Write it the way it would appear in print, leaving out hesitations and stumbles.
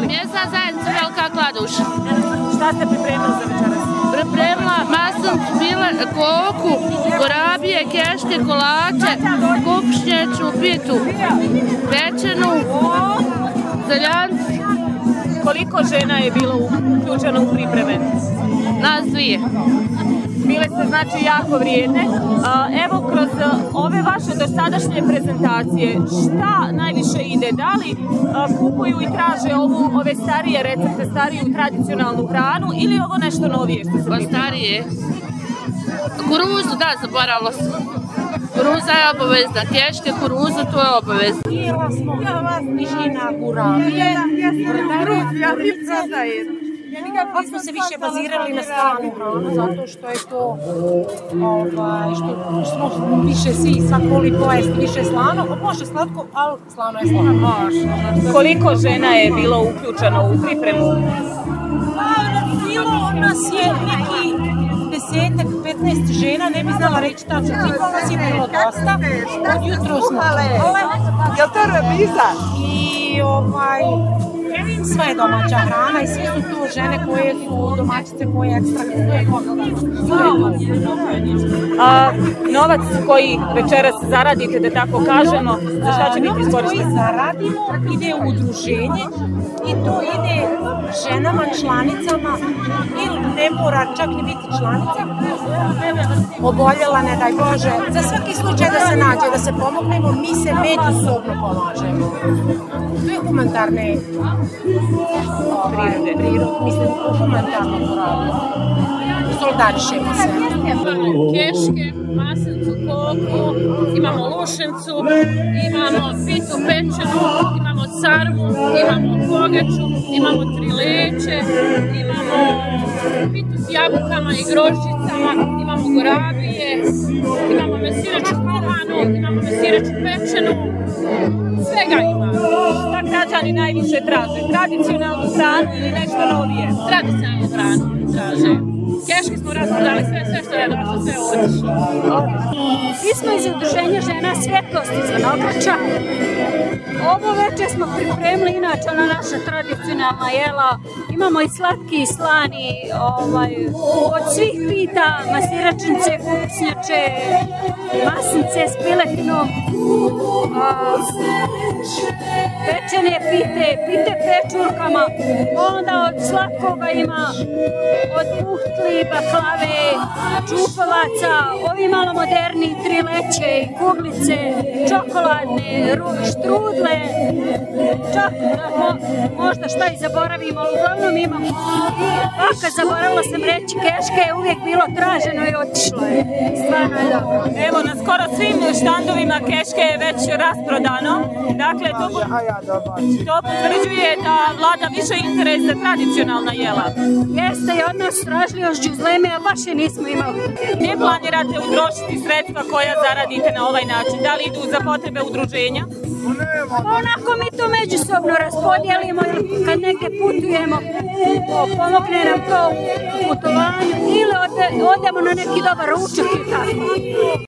Mjesna zajednica Velika Kladuša. Šta ste pripremili za večeras? Pripremila maslicu, koku, gorabije, keške, kolače, kukušnječu, pitu, pečenu, zeljancu. Koliko žena je bilo uključeno u pripreme? Nas 2. Bile ste znači jako vrijedne. Evo, kroz ove vaše dosadašnje prezentacije, šta najviše ide? Da li kupuju i traže ove starije recepte, stariju tradicionalnu hranu ili ovo nešto novije što se priprema? Starije. Kuruzu, da, zaboravila sam. Kuruza je obavezna, keške, kuruzu, to je obavezno. Jela smo inaugurabije, pa smo se više bazirali na slanu hranu, zato što je to, što smo više svi svakoli pojesti više slano, može slatko, ali slano je slano. Koliko žena je bilo uključeno u pripremu? Bilo nas je neki 10-15 žena, ne bi znala reći tačno, koliko nas je bilo dosta, od jutro smo kuhale. Jel to remiza? I sva je domaća hrana i sve su to žene koje su domaćice, koje ekstra novac koji večeras zaradite, da tako kažemo, za šta će biti iskorišteno? Koji zaradimo ide u udruženje i to ide ženama, članicama ili ne mora čak ni biti članica, oboljela, ne daj Bože, za svaki slučaj da se nađe, da se pomognemo, mi se međusobno pomažemo. To je humanitarne prirode, mislim, humanitarno poradimo. Solidarišemo se. Keške, maslicu, koku, imamo lušencu, imamo pitu pečenu, imamo sarmu, imamo pogaču, imamo trileće, imamo pitu s jabukama i grožđicama, imamo gorabije, imamo mesiraču kuhanu, imamo mesiraču pečenu, svega ima. Šta građani najviše traže? Tradicionalnu hranu ili nešto novije? Tradicionalnu hranu traže. Keške smo rasprodali, sve što je došlo, sve otišlo. Mi smo iz udruženja žena Svjetlost iz Vinograča. Ovo večer smo pripremili inače na naša tradicionalna jela. Imamo i slatki i slani, od svih pita, masiračnice, kuksnjače, masnice s piletinom, pečene pite pečurkama, onda od slatkoga ima od puhtli, baklave, čupovaca, ovi malo moderni trileće i kuglice, čokoladne, štrudle, čak možda šta i zaboravimo, ali uglavnom imamo. I baka, zaboravila sam reći, keške je uvijek bilo traženo i otišlo je. Stvarno je dobro. Evo, na skoro svim štandovima keške je već rasprodano. Dakle, to potvrđuje da vlada više interes za tradicionalna jela. Jeste, i od nas tražili još džuzleme, a baš je nismo imali. Ne planirate utrošiti sredstva koja zaradite na ovaj način? Da li idu za potrebe udruženja? Onako mi to međusobno raspodijelimo, kad negdje putujemo, pomogne nam to u putovanju ili odemo na neki dobar ručak i tako.